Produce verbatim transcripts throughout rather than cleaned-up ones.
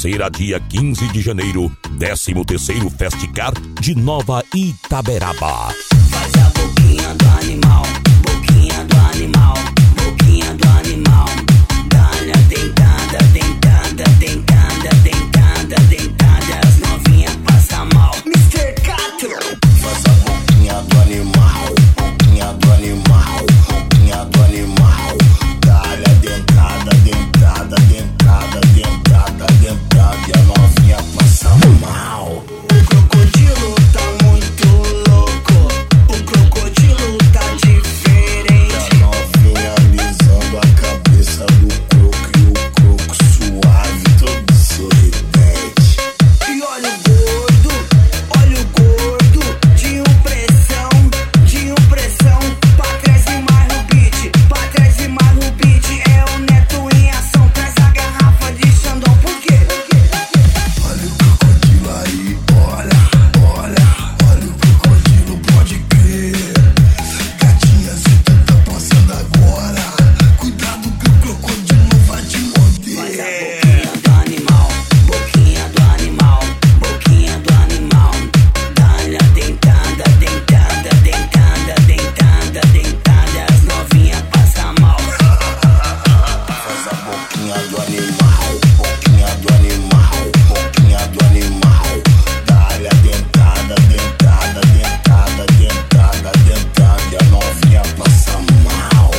terça-feira, dia quinze de janeiro, décimo terceiro Festicar de Nova Itaberaba. Faz a boquinha do animal, boquinha do animal, boquinha do animal. Dá-lhe a dentada, dentada, dentada, dentada, dentada. As novinhas passam mal. mister Catra. Faz a boquinha do animal, boquinha do animal, boquinha do animal. Dá-lhe a dentada, dentada, dentada, dentada, dentada. E a novinha passa mal. O crocodilo tá muito louco. O crocodilo tá diferente. A novinha alisando a cabeça do croco e o croco suave, todo sorridente. E olha o gordo, olha o gordo. De impressão, de impressão. Pra trás e mais no beat, pra trás e mais no beat. É o Neto em ação, traz a garrafa de Xandão. Por quê? Olha o crocodilo aí, olha, olha, olha o crocodilo, pode crer. Gatinha, cê tá passando agora. Cuidado que o crocodilo vai te Faz a morder. boquinha do animal, boquinha do animal, boquinha do animal. Dá-lhe a dentada, dentada, dentada, dentada, dentada. As novinhas passam mal. Faz a boquinha do animal, boquinha do animal, boquinha do animal. Dá-lhe a dentada, dentada, dentada, dentada, dentada. E a novinha passa mal.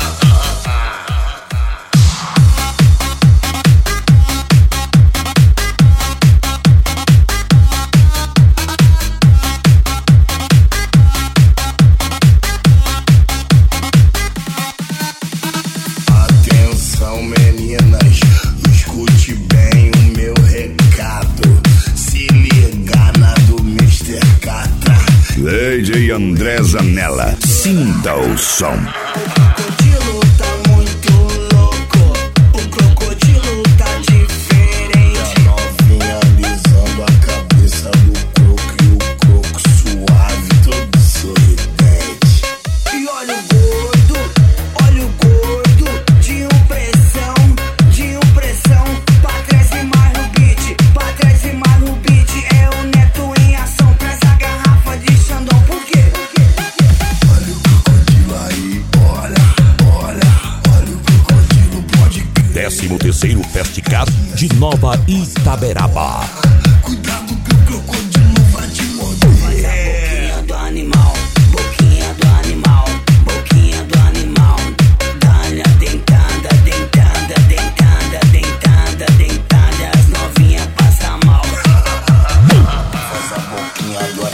Atenção, meninas, escute bem o meu recado. Se liga na do mister Catra. D J André Zanella, sinta o som. O crocodilo tá muito louco. O crocodilo tá E diferente. a novinha alisando a cabeça do croco e o croco suave, todo sorridente. E olha o gordo, olha o gordo. De impressão, de impressão. Pra trás e mais no beat, pra trás e mais no beat. É o Neto em ação, traz a garrafa de Xandão. Por quê? Olha o crocodilo aí, olha, olha, olha o crocodilo, pode crer. décimo terceiro Festicar de Nova Itaberaba. Cuidado que o crocodilo vai te morder. Boquinha do animal, boquinha do animal, boquinha do animal. Dá-lhe a dentada, dentada, dentada, dentada, dentada. As novinhas passam mal. Faz a boquinha do